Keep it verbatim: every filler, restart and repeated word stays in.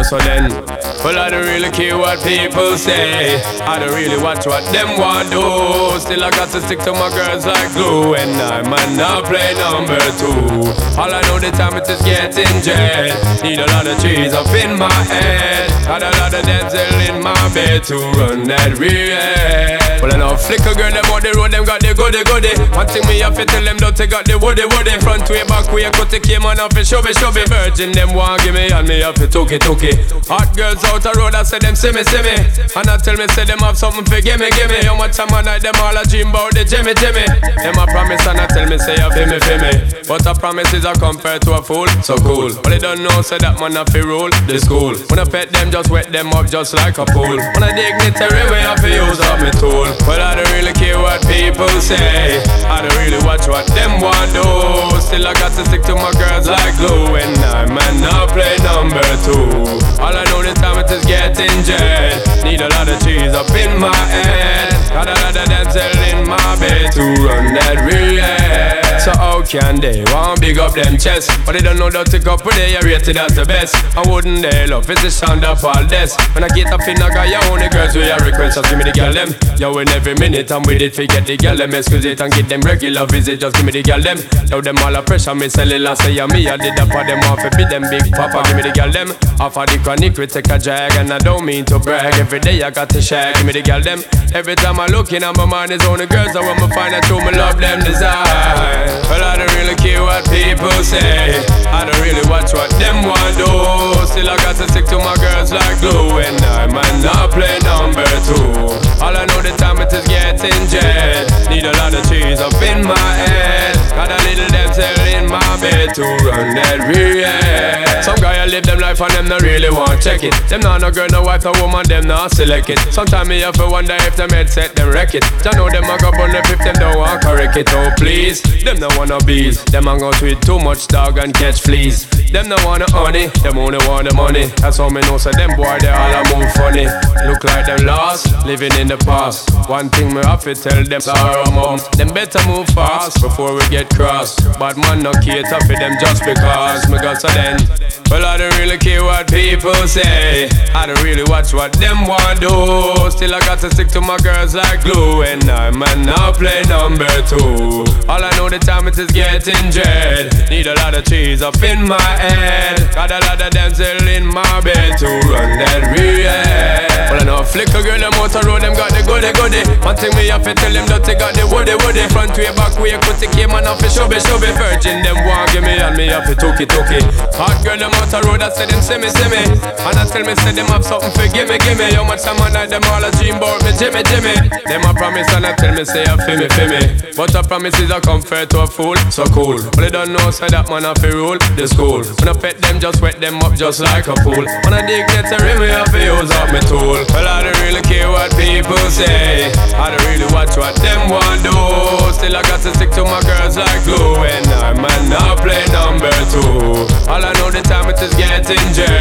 know so then. Well, I don't really care what people say. I don't really watch what them want do. Still I got to stick to my girls like glue. And I might not play number two. All I know the time it is getting jet. Need a lot of trees up in my head. Got a lot of dental in my bed to run that real. Well, I know flicker girl, them on the road, them got the goody goody. One thing me have to tell them, don't they got the woody woody. Front way, back way, cut the came on off and shove it, shove it. Virgin, them want give me, and me have to took it, took it. Hot girls out the road, I say them see me, see me. And I tell me, say them have something for gimme, gimme. How much time I night, them all a dream about the Jimmy, Jimmy. Them a promise, and I tell me, say you feel me, feel me. But a promise is a compared to a fool, so cool. But they don't know, say that man a fi rule the school. When I pet them, just wet them up just like a pool. When I dignitary way, I fi use up me tool. But I don't really care what people say. I don't really watch what them want do. Still I got to stick to my girls like glue. And I might not play number two. All I know this time it is getting jet. Need a lot of cheese up in my head. Got a lot of dental in my bed to run that real. So how can they want big up them chest? But they don't know that to go put they are rated as the best. I wouldn't they love it's a sound up all this. When I get up in I got your own girls with your request, just give me the girl them. Yo, in every minute I'm with it, forget the girl them. Excuse it and get them regular visit, just give me the girl them. Now them all a pressure, me sell it and say yeah, me I did that for them off. Be them big papa, give me the girl them. Off of the chronic we take a drag, and I don't mean to brag. Every day I got to shag, give me the girl them. Every time I look in, my mind is on the girls. I want me find out who me love them design. Well, I don't really care what people say. I don't really watch what them want do. Still I got to stick to my girls like glue. And I might not play number two. All I know the time it is getting jet. Need a lot of cheese up in my head. Got a little dental in my bed to run that real. Some guy I live them life and them not really want check it. Them not no girl, no wife, no woman, them not select it. Sometimes me have to wonder if them headset them wreck it. I know them a go bun if them don't want correct it. Oh please, them no wanna bees. Them a go tweet too much dog and catch fleas. Them no wanna honey, them only want the money. That's how me know so them boy they all a move funny. Look like them lost, living in the past. One thing me have to tell them sorrow mom. Them better move fast before we get crossed. Bad man no cater for them just because me got so then. Well I don't really care what people say. I don't really watch what them want do. Still I got to stick to my girls like glue. And I might not play number two. All I know the time it is getting jet. Need a lot of cheese up in my head. Got a lot of dental in my bed to run that real. Well I know flicker girl them out the road, them got the goody goody. One thing me have to tell them that they got the woody woody. Front way, back way, cut the came on off the shove it, shove it. Virgin them want give me and me have to took it, took it. Hot girl them out the road, I say them see me, see me. And I tell me say them have something for gimme, gimme. How much time I night them all a dream about me, Jimmy, Jimmy. Them a promise and I tell me say I feel me, feel me. But a promise is a comfort to a fool, so cool. But they don't know say that man have to rule the school. When I pet them, just wet them up just like a pool. When I dignitary, me have to use up my tool. Well I don't really care what people say. I don't really watch what them want do. Still I got to stick to my girls like glue. And I might not play number two. All I know the time it is getting jet.